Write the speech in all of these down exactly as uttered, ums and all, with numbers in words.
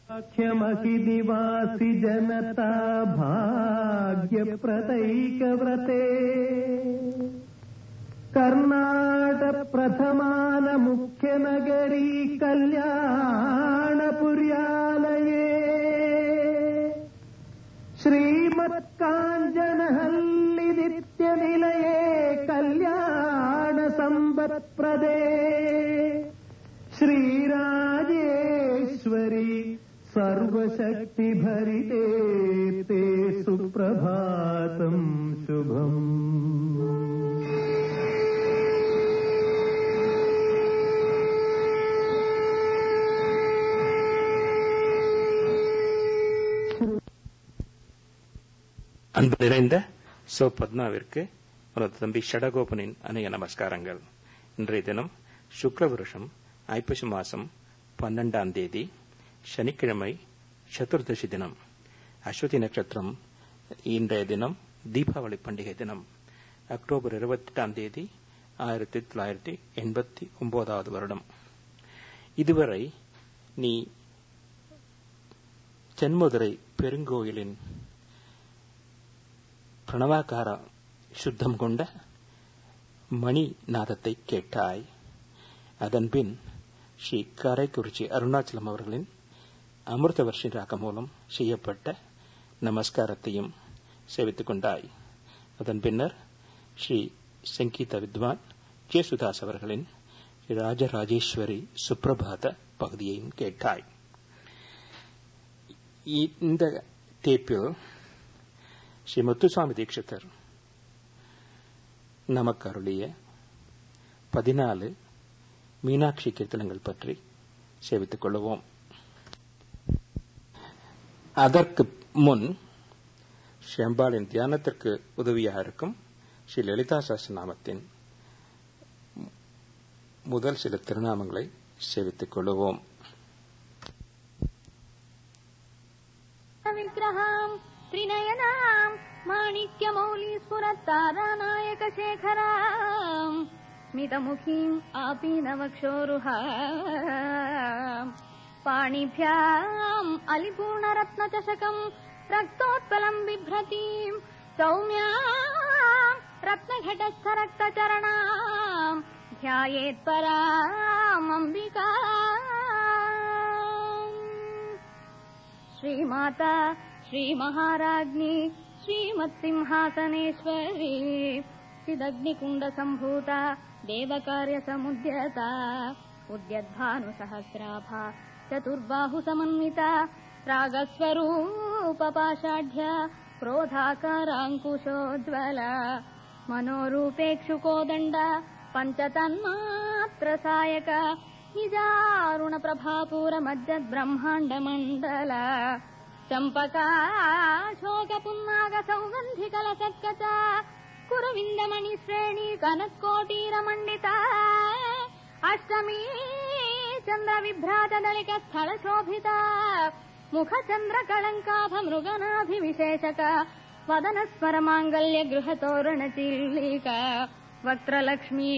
निवासी जनता भाग्य प्रदैक व्रते कर्नाटक प्रथमान मुख्य नगरी कल्याणपुर्यालये श्रीमत्काञ्चनहल्लि नित्यनिलये कल्याण संवत्प्रदे श्रीराजेश्वरी सर्वशक्ति भरिते ते सुप्रभातं शुभम्. அன்பு நிறைந்த சோ பத்மாவிற்கு உனது தம்பி ஷடகோபனின் அநேக நமஸ்காரங்கள். இன்றைய தினம் சுக்லவருஷம் ஐப்பசி மாசம் பன்னெண்டாம் தேதி சனிக்கிழமை சதுர்தசி தினம். அஸ்வதி நட்சத்திரம். இன்றைய தினம் தீபாவளி பண்டிகை தினம். அக்டோபர் இருபத்தி எட்டாம் தேதி ஆயிரத்தி தொள்ளாயிரத்தி எண்பத்தி ஒன்பதாவது வருடம். இதுவரை நீ தென்மதுரை பெருங்கோயிலின் பிரணவாகார சுத்தம் கொண்ட மணி நாதத்தை கேட்டாய். அதன்பின் ஸ்ரீ காரைக்குறிச்சி அருணாச்சலம் அவர்களின் அமிர்த வர்ஷி ராகம் மூலம் செய்யப்பட்ட நமஸ்காரத்தையும் சேவித்துக் கொண்டாய். அதன் பின்னர் ஸ்ரீ சங்கீத வித்வான் ஜேசுதாஸ் அவர்களின் ராஜராஜேஸ்வரி சுப்பிரபாத பகுதியையும் கேட்டாய். இந்த டேப்பில் ஸ்ரீ முத்துசுவாமி தீட்சிதர் நமக்கு அருளிய பதினாலு மீனாட்சி கீர்த்தனங்கள் பற்றி சேவித்துக் கொள்வோம். அதற்கு முன் ஸ்ரீ அம்பாளின் தியானத்திற்கு உதவியாக இருக்கும் ஸ்ரீ லலிதா சஹஸ்ரநாமத்தின் முதல் சில திருநாமங்களை சேவித்துக் கொள்வோம். त्रिनयनाम् माणिक्यमौलीस्फुरत्तारानायकशेखराम् स्मितमुखीम् आपीनवक्षोरुहाम् पाणिभ्याम् अलिपूर्णरत्नचषकम् रक्तोत्पलम् बिभ्रतीम् सौम्याम् रत्नघटस्थरक्तचरणाम् ध्यायेत्पराम् अम्बिका. श्रीमाता श्रीमहाराज्ञी श्रीमत्सिंहासनेश्वरी चिदग्निकुण्डसम्भूता देवकार्यसमुद्यता उद्यद्भानुसहस्राभा चतुर्बाहुसमन्विता रागस्वरूपपाषाढ्या क्रोधाकाराङ्कुशोज्ज्वला मनोरूपेक्षुकोदण्डा पञ्चतन्मात्रसायका निजारुणप्रभापूरमज्जद्ब्रह्माण्डमण्डला चम्पका शोकपुन्नाग सौगन्धिकलसत्कचा कुरुविन्दमणिश्रेणी कनत्कोटीरमण्डिता अष्टमी चन्द्रविभ्राजदलिकस्थलशोभिता मुखचन्द्रकलङ्काभमृगनाभिविशेषका वदनस्वरमाङ्गल्यगृहतोरणचिल्लिका वक्त्रलक्ष्मी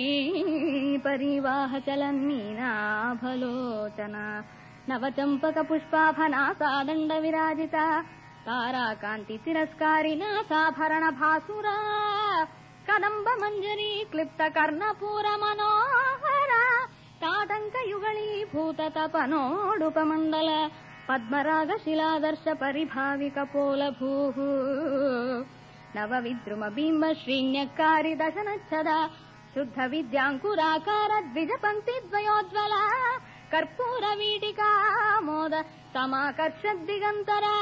परिवाहचलन्मीनाभलोचना नवचम्पकपुष्पाभनासादण्ड विराजिता ताराकान्ति तिरस्कारिणा साभरण भासुरा कदम्ब मञ्जरी क्लिप्त कर्णपूर मनोहरा ताटङ्कयुगली भूततपनोडुपमण्डल पद्मराग शिलादर्श परिभाविकपोलभूः नवविद्रुम बिम्ब श्रीन्यक्कारि दशनच्छदा शुद्ध विद्याङ्कुराकार द्विजपङ्क्ति द्वयोज्ज्वला कर्पूर वीटिका मोद समाकर्षद्दिगन्तरा.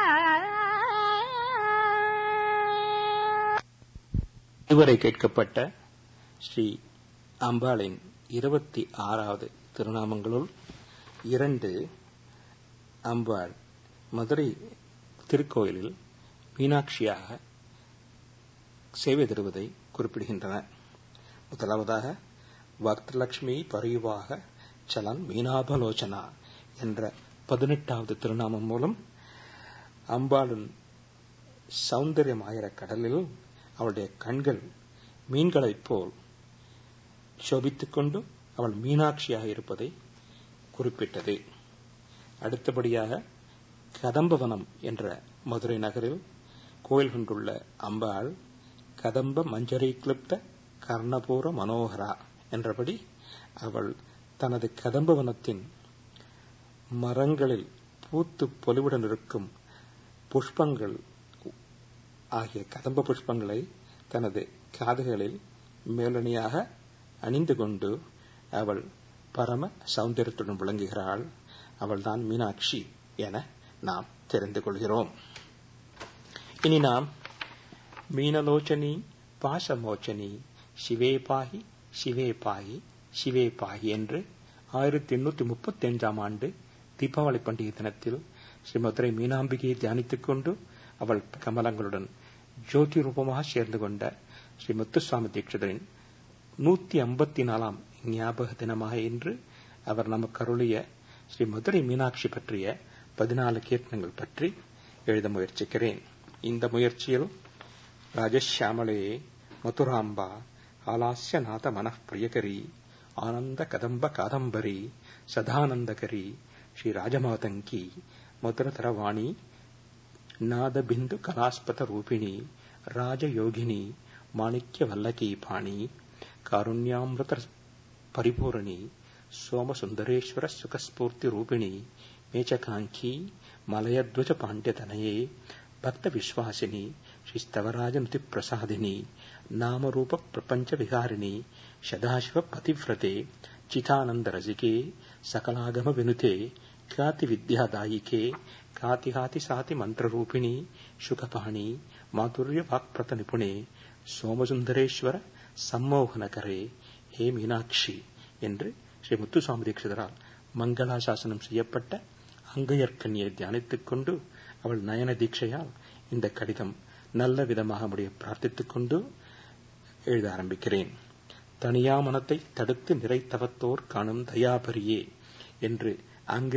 இதுவரை கேட்கப்பட்ட ஸ்ரீ அம்பாளின் இருபத்தி ஆறாவது திருநாமங்களுள் இரண்டு அம்பாள் மதுரை திருக்கோயிலில் மீனாட்சியாக சேவை தருவதை குறிப்பிடுகின்றன. முதலாவதாக வக்ரலட்சுமி பரிவாக சலன் மீனாபலோச்சனா என்ற பதினெட்டாவது திருநாமம் மூலம் அம்பாளின் சௌந்தரியமாயிர கடலில் அவளுடைய கண்கள் மீன்களைப் போல் சோபித்துக் கொண்டு அவள் மீனாட்சியாக இருப்பதை குறிப்பிட்டது. அடுத்தபடியாக கதம்பவனம் என்ற மதுரை நகரில் கோயில் கொண்டுள்ள அம்பாள் கதம்ப மஞ்சரி கிளிப்த கர்ணபூர மனோகரா என்றபடி அவள் தனது கதம்பவனத்தின் மரங்களில் பூத்து பொலிவுடன் இருக்கும் புஷ்பங்கள் ஆகிய கதம்ப புஷ்பங்களை தனது காதுகளில் மேலணியாக அணிந்து கொண்டு அவள் பரம சௌந்தரியத்துடன் விளங்குகிறாள். அவள்தான் மீனாட்சி என நாம் தெரிந்து கொள்கிறோம். இனி நாம் மீனலோச்சனி பாசமோச்சனி சிவே பாகி சிவே பாகி சிவே பாகி என்று ஆயிரத்தி எண்ணூத்தி முப்பத்தி அஞ்சாம் ஆண்டு தீபாவளி பண்டிகை தினத்தில் ஸ்ரீ மதுரை மீனாம்பிகையை தியானித்துக் கொண்டு அவள் கமலங்களுடன் ஜோதி ரூபமாக சேர்ந்து கொண்ட ஸ்ரீ முத்துசுவாமி தீட்சிதரின் நூத்தி ஐம்பத்தி நாலாம் ஞாபக தினமாக இன்று அவர் நமக்கு அருளிய ஸ்ரீ மதுரை மீனாட்சி பற்றிய பதினாலு கீர்த்தனங்கள் பற்றி எழுத முயற்சிக்கிறேன். இந்த முயற்சியில் ராஜஷியாமலே மதுராம்பா ஆலாஸ்ய நாத மனః பிரியகரி ஆனந்த கதம்ப காதம்பரி சதானந்தகரி ஸ்ரீ ராஜமாதங்கி மதுரதரவாணி நாதபிந்து கலாஸ்பத ரூபிணி ராஜயோகினி மாணிக்ய வல்லகி பாணி காருண்யாமிருத பரிபூரணி சோமசுந்தரேஸ்வர சுகஸ்பூர்த்தி ரூபிணி மேச்சகாங்கி மலயத்வஜ பாண்டியதனயே பக்த விஸ்வாசினி ஸ்ரீ ஸ்தவராஜனுதி பிரசாதினி நாமரூப பிரபஞ்ச விகாரிணி சதாசிவ பதிவிரதே சிதானந்த ரசிகே சகலாகம வினுதே ख्याति विद्यादायिके कातिहाति साति मंत्ररूपिणी शुकपाणी माधुर्य वाक्प्रत निपुणे சோமசுந்தரேஸ்வர சம்மோகனகரே ஹே மீனாட்சி என்று ஸ்ரீ முத்துசுவாமி தீட்சிதரால் மங்களாசாசனம் செய்யப்பட்ட அங்கையர்கண்ணியை தியானித்துக் கொண்டு அவள் நயன தீட்சையால் இந்த கடிதம் நல்ல விதமாக முடிய பிரார்த்தித்துக் கொண்டு எழுத ஆரம்பிக்கிறேன். தனியா மனத்தை தடுத்து நிறைத்தவத்தோர் காணும் தயாபரியே என்று அங்கு